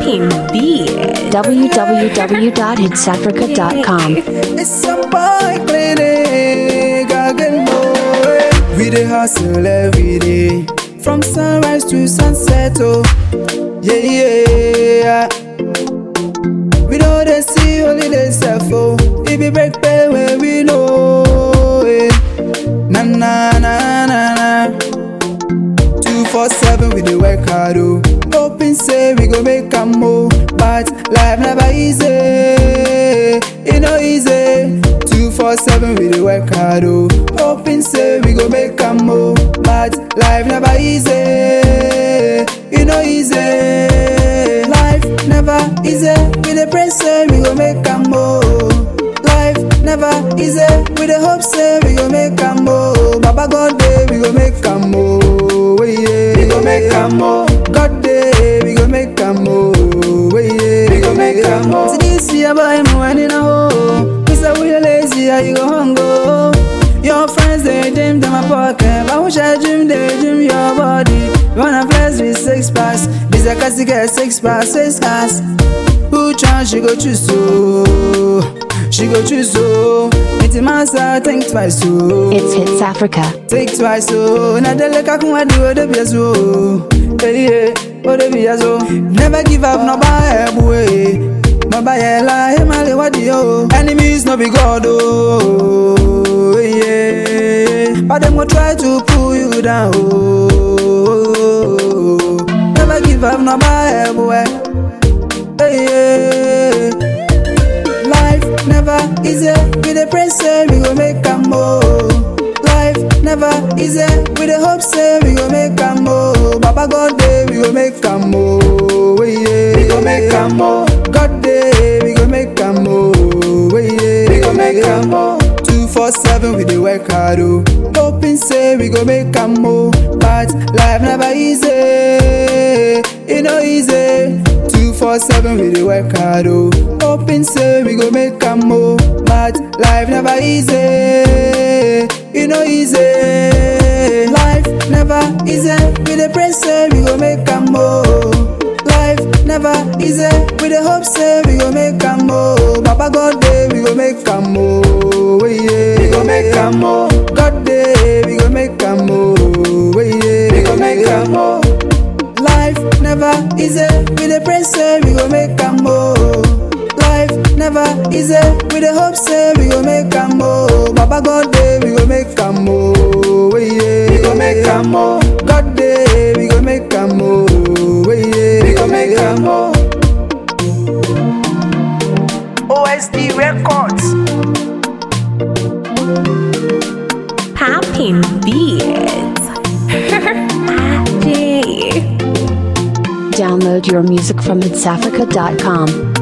Happy Beat. www.hitsafrica.com. It's some boy clinic, again boy. We dey hustle every day, from sunrise to sunset, oh, yeah, yeah. We know they see only they self, oh, it be break pay when we know it. Na na na na na. 247 we dey work hard, oh, hoping say we go make am more, but life never easy, it no easy. 247 we dey work hard, oh, hoping say we go make am more, but life never easy, it no easy. Life never easy, we dey pray say we go make am more. Life never easy, we dey hope say we go make am more. Baba God dey, we go make am more. Yeah. We go make am more. God day, we go make am more. Yeah. We go make am more. See this year boy, mo when in a hole. We say we lazy, how you go hungry? Your friends they dream to my pocket, but wish I dream they dream your body. You wanna flex with 6 packs, this a cause you get 6 packs, 6 cars. Who chance she go choose so? She go choose so. It's a master, think twice so. It's Hits Africa. Think twice so. Na dele kakuma di ode bi so. Hey ode bi so. Never give up, no buy boy. No buy la he male wadi yo. Enemies no be God oh. Yeah. But them go try to pull you down oh. Never give up, no buy boy. Hey. Life never easy, we dey pray say we go make am more. Life never easy, we dey hope say we go make am more. Baba God day, we go make am more. Yeah. We go make am more. God day, we go make am more. Yeah. We go make am more. 247 we dey work hard oh, hoping say we go make am more, but life never easy, it no easy. 247 we dey work hard oh, hoping say we go make am more, but life never easy, it no easy. Life never easy, we dey pray say we go make am more. Life never easy, we dey hope say we go make am more. Baba God day, we go make am more. Yeah. We go make am more. God day, we go make am more. Yeah. We go make am more. Life never easy, we dey pray say we go make am more. Life never easy, we dey hope say we go make am more. Baba God day, we go make am more. Yeah. We go make am more. God day, we go make am more. Yeah. We go make am more. OSD Records. Happy Beat. Download your music from hitsafrica.com.